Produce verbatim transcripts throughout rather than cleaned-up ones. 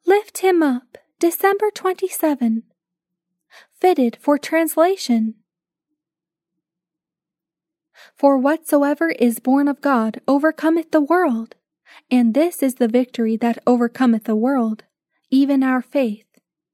Lift Him Up, December twenty-seventh. Fitted for translation. For whatsoever is born of God overcometh the world, and this is the victory that overcometh the world, even our faith.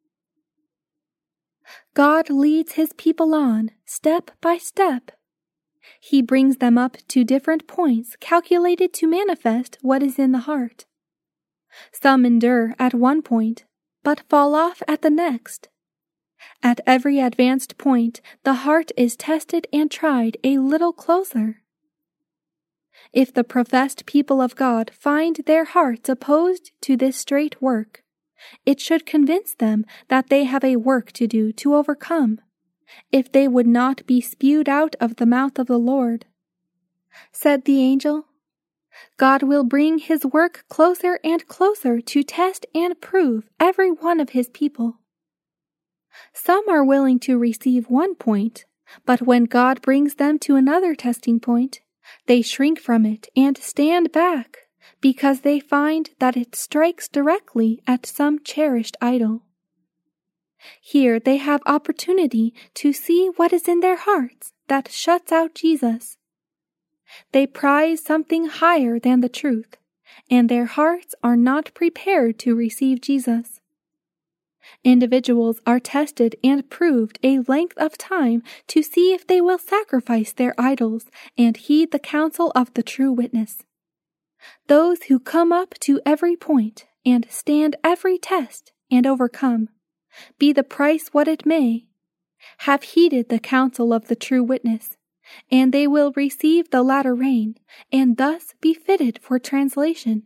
God leads His people on, step by step. He brings them up to different points calculated to manifest what is in the heart. Some endure at one point, but fall off at the next. At every advanced point, the heart is tested and tried a little closer. If the professed people of God find their hearts opposed to this straight work, it should convince them that they have a work to do to overcome, if they would not be spewed out of the mouth of the Lord. Said the angel, God will bring His work closer and closer to test and prove every one of His people. Some are willing to receive one point, but when God brings them to another testing point, they shrink from it and stand back because they find that it strikes directly at some cherished idol. Here they have opportunity to see what is in their hearts that shuts out Jesus. They prize something higher than the truth, and their hearts are not prepared to receive Jesus. Individuals are tested and proved a length of time to see if they will sacrifice their idols and heed the counsel of the true witness. Those who come up to every point and stand every test and overcome, be the price what it may, have heeded the counsel of the true witness, and they will receive the latter rain, and thus be fitted for translation.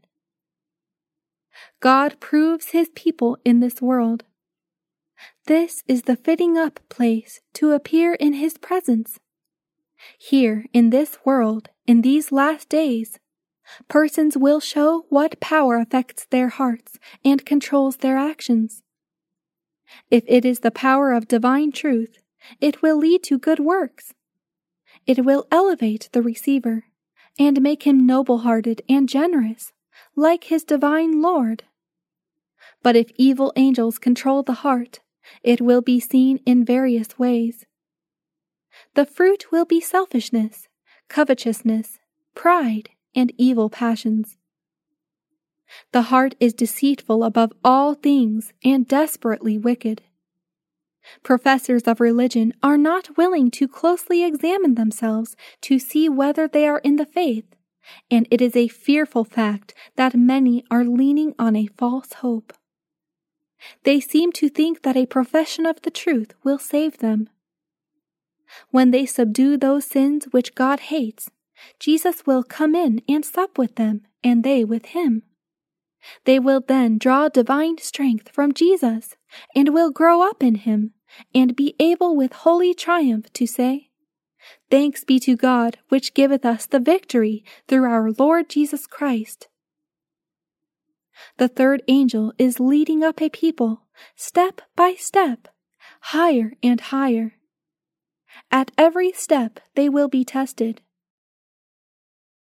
God proves His people in this world. This is the fitting up place to appear in His presence. Here, in this world, in these last days, persons will show what power affects their hearts and controls their actions. If it is the power of divine truth, it will lead to good works. It will elevate the receiver and make him noble-hearted and generous, like his divine Lord. But if evil angels control the heart, it will be seen in various ways. The fruit will be selfishness, covetousness, pride, and evil passions. The heart is deceitful above all things and desperately wicked. Professors of religion are not willing to closely examine themselves to see whether they are in the faith, and it is a fearful fact that many are leaning on a false hope. They seem to think that a profession of the truth will save them. When they subdue those sins which God hates, Jesus will come in and sup with them, and they with Him. They will then draw divine strength from Jesus, and will grow up in Him, and be able with holy triumph to say, Thanks be to God, which giveth us the victory through our Lord Jesus Christ. The third angel is leading up a people, step by step, higher and higher. At every step they will be tested.